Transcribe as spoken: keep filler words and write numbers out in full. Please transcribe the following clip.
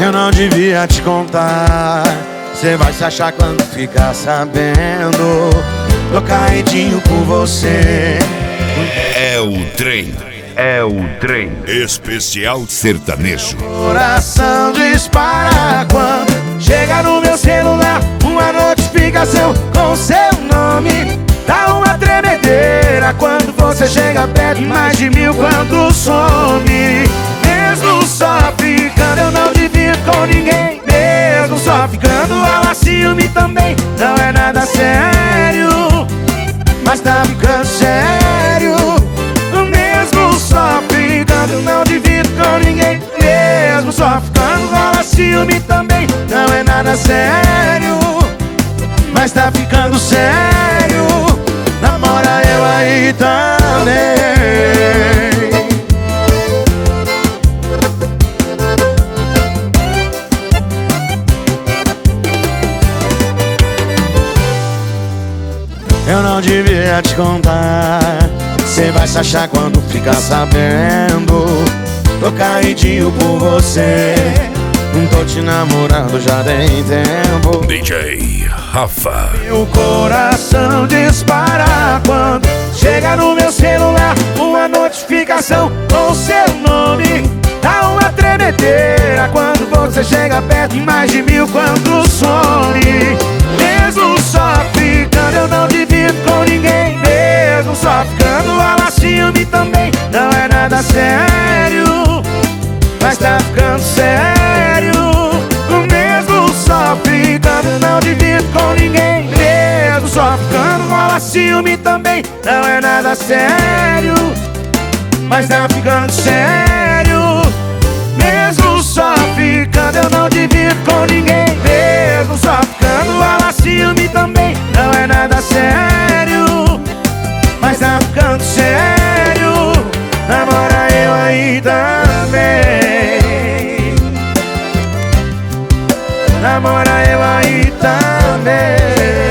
Eu não devia te contar, cê vai se achar quando ficar sabendo. Tô caidinho por você. É o trem, é o trem especial sertanejo. Coração dispara quando chega no meu celular uma notificação com seu nome. Dá uma tremedeira quando você chega perto, mais de mil quando some. Mesmo só ficando eu não divido com ninguém. Mesmo só ficando rola ciúme também. Não é nada sério, mas tá ficando sério. Mesmo só ficando eu não divido com ninguém. Mesmo só ficando rola ciúme também. Não é nada sério, mas tá ficando sério. Namora eu aí também. Eu não devia te contar, cê vai se achar quando ficar sabendo. Tô caidinho por você, não tô te namorando já tem tempo. D J Rafa. Meu coração dispara quando chega no meu celular uma notificação com seu nome. Dá uma tremedeira quando você chega perto, mais de mil quando some. Mesmo só ficando eu não divido com ninguém. Mesmo só ficando rola ciúme também. Não é nada sério, mas tá ficando sério. Mesmo só ficando eu não divido com ninguém. Mesmo só ficando rola ciúme também. Não é nada sério, mas tá ficando sério. Mesmo só ficando eu não divido com ninguém. Mesmo só ficando rola ciúme também. Não é nada sério, mas tá ficando sério. Namora eu aí também. Namora eu aí também.